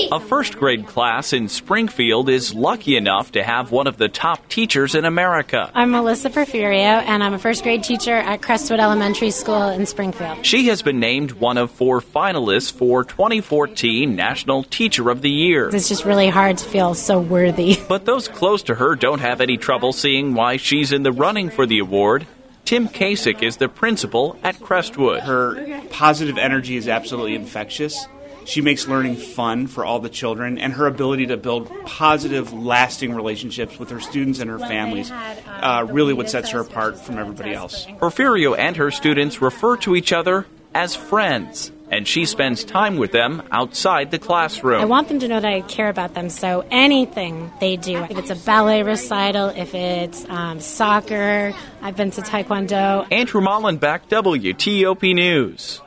A first-grade class in Springfield is lucky enough to have one of the top teachers in America. I'm Melissa Porfirio, and I'm a first-grade teacher at Crestwood Elementary School in Springfield. She has been named one of 4 finalists for 2014 National Teacher of the Year. It's just really hard to feel so worthy. But those close to her don't have any trouble seeing why she's in the running for the award. Tim Kasich is the principal at Crestwood. Her positive energy is absolutely infectious. She makes learning fun for all the children, and her ability to build positive, lasting relationships with her students and her families really what sets her apart from everybody else. Porfirio and her students refer to each other as friends, and she spends time with them outside the classroom. I want them to know that I care about them, so anything they do, if it's a ballet recital, if it's soccer, I've been to Taekwondo. Andrew Mollenbeck, WTOP News.